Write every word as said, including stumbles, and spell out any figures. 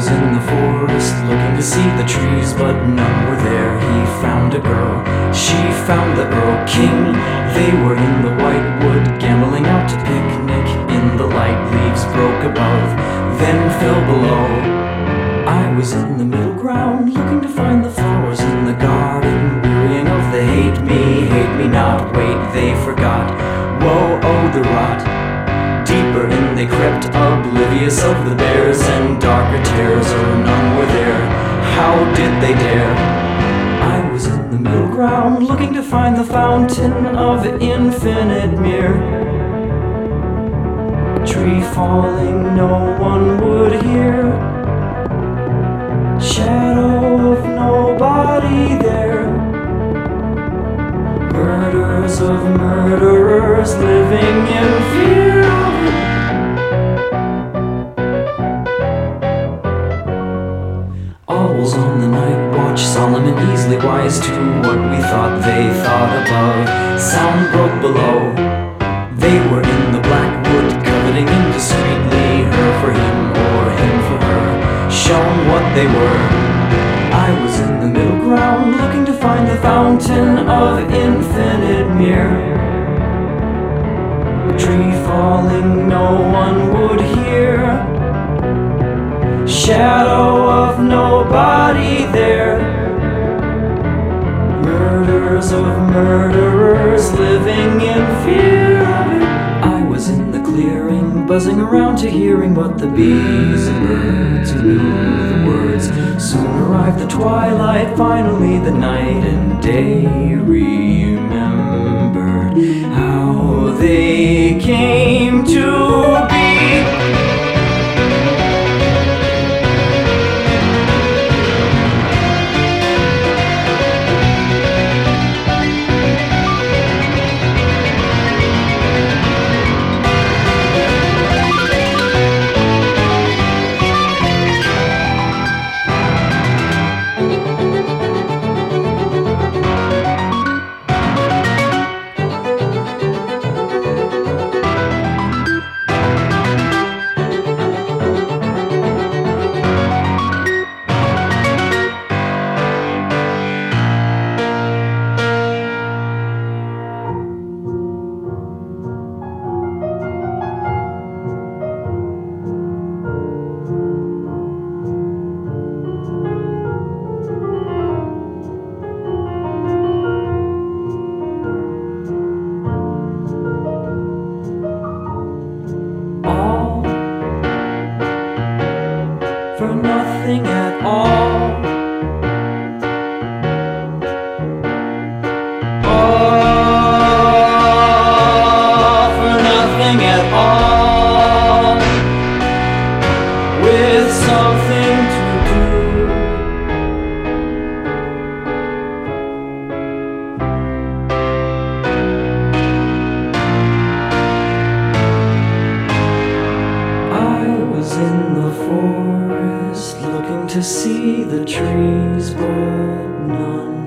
was in the forest looking to see the trees, but none were there. He found a girl, she found the Earl King. They were in the white wood, gambling out to picnic. In the light, leaves broke above, then fell below. I was in the middle ground, looking to find the flowers in the garden, wearying of the hate me, hate me not. Wait, they forgot. Woe, oh, the rot. Deeper in they crept, oblivious of the bears and darker tears, or none were there. How did they dare? I was in the middle ground, looking to find the fountain of infinite mirror. Tree falling, no one would hear. Shadow of nobody there. Murders of murderers living in fear. Owls on the night watch, solemn and easily wise to what we thought they thought above. Sound broke below. They were in the black wood, coveting indiscreetly, her for him or him for her, shown what they were. I was in the middle ground, looking to find the fountain of infinite mirror. Tree falling, no one would hear. Shadow of nobody there. Murders of murderers living in fear. I was in the clearing, buzzing around to hearing what the bees and birds who knew the words. Soon arrived the twilight, finally the night and day remembered how they came to be. For nothing at all. All for nothing at all. With something to do. I was in the forest, looking to see the trees, but none